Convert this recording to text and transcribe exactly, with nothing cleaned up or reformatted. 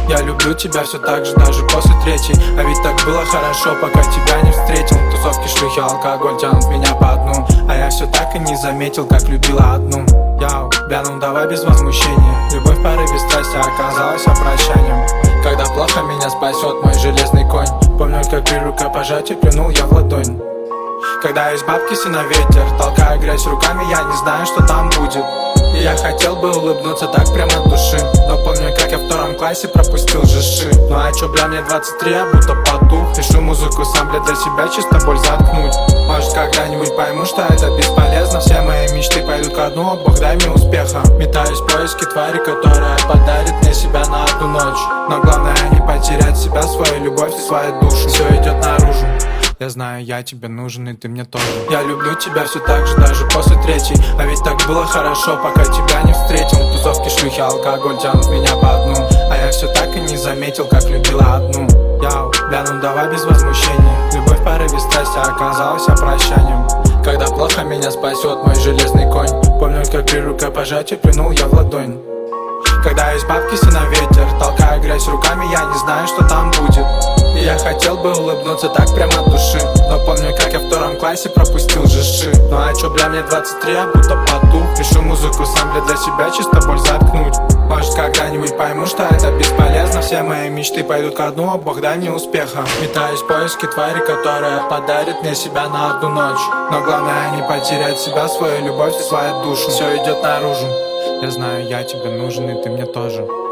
Я люблю тебя все так же, даже после третьей. А ведь так было хорошо, пока тебя не встретил. Тусовки, шлюхи, алкоголь тянут меня по дну. А я все так и не заметил, как любила одну. Яу, бля, ну давай без возмущения. Любовь порыве страсти оказалась прощанием. Когда плохо, меня спасет мой железный конь. Помню, как при рукопожатии плюнул я в ладонь. Когда из бабки на ветер, толкая грязь руками, я не знаю, что там будет. И я хотел бы улыбнуться так прямо от души, но помню, как я в втором классе пропустил жиши. Ну а чё, бля, мне двадцать три, я будто потух. Пишу музыку сам, бля, для себя, чисто боль заткнуть. Может, когда-нибудь пойму, что это бесполезно. Все мои мечты пойдут ко дну, Бог дай мне успеха. Метаюсь в поиске твари, которая подарит мне себя на одну ночь. Но главное не потерять себя, свою любовь и свою душу. Все идет наружу. Я знаю, я тебе нужен, и ты мне тоже. Я люблю тебя все так же, даже после третьей. А ведь так было хорошо, пока тебя не встретил. Тусовки, шлюхи, алкоголь тянут меня по дну. А я все так и не заметил, как любила одну. Яу, бля, ну давай без возмущения. Любовь в порыве страсти оказалась прощанием. Когда плохо, меня спасет мой железный конь. Помню, как при рукопожатии плюнул я в ладонь. Когда из бабки на ветер, толкая грязь руками, я не знаю, что там будет. И я хотел бы улыбнуться так прямо от души, но помню, как я в втором классе пропустил жиши. Ну а чё, бля, мне двадцать три, я будто потух. Пишу музыку сам, бля, для себя, чисто боль заткнуть. Может, когда-нибудь пойму, что это бесполезно. Все мои мечты пойдут ко дну, а Бог дай мне успеха. Метаюсь в поиске твари, которая подарит мне себя на одну ночь. Но главное не потерять себя, свою любовь и свою душу. Все идет наружу. Я знаю, я тебе нужен, и ты мне тоже.